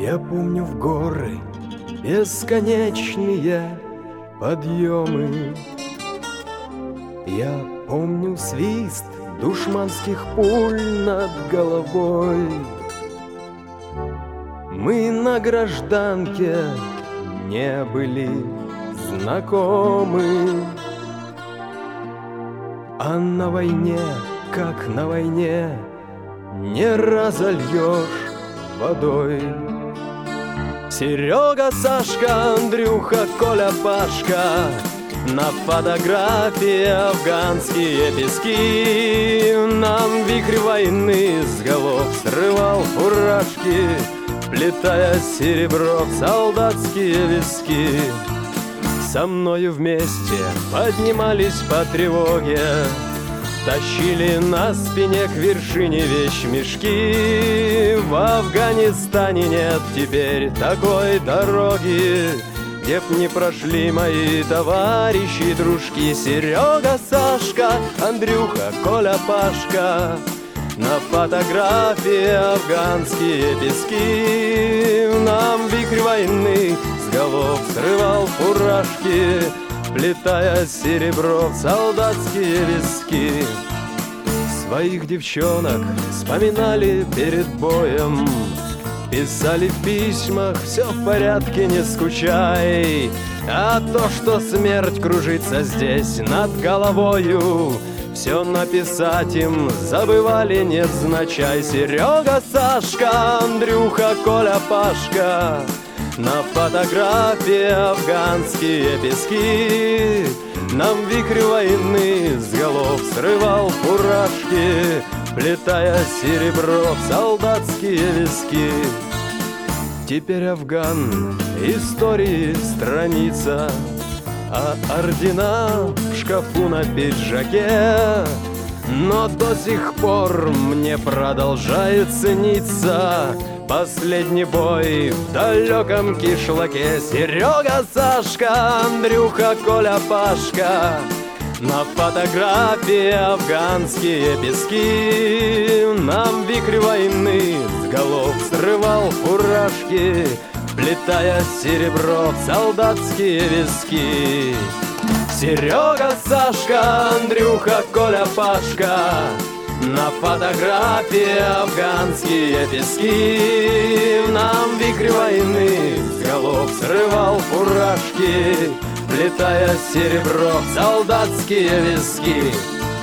Я помню в горы бесконечные подъемы. Я помню свист душманских пуль над головой. Мы на гражданке не были знакомы, а на войне, как на войне, не разольешь водой. Серега, Сашка, Андрюха, Коля, Пашка, на фотографии афганские пески. Нам вихрь войны с голов срывал фуражки, плетая серебро в солдатские виски. Со мною вместе поднимались по тревоге, тащили на спине к вершине вещмешки. В Афганистане нет теперь такой дороги, где б не прошли мои товарищи и дружки. Серега, Сашка, Андрюха, Коля, Пашка, на фотографии афганские пески. Нам вихрь войны с голов срывал фуражки, плетая серебро в солдатские виски. Своих девчонок вспоминали перед боем, писали в письмах: все в порядке, не скучай. А то, что смерть кружится здесь над головою, все написать им забывали невзначай. Серега, Сашка, Андрюха, Коля, Пашка, на фотографии афганские пески. Нам вихрь войны с голов срывал фуражки, плетая серебро в солдатские виски. Теперь Афган — истории страница, а ордена в шкафу на пиджаке. Но до сих пор мне продолжает сниться последний бой в далеком кишлаке. Серега, Сашка, Андрюха, Коля, Пашка, на фотографии афганские пески. Нам вихрь войны с голов срывал фуражки, плетая серебро в солдатские виски. Серега, Сашка, Андрюха, Коля, Пашка, на фотографии афганские пески. Нам вихрь войны с голов срывал фуражки, плетая серебро в солдатские виски.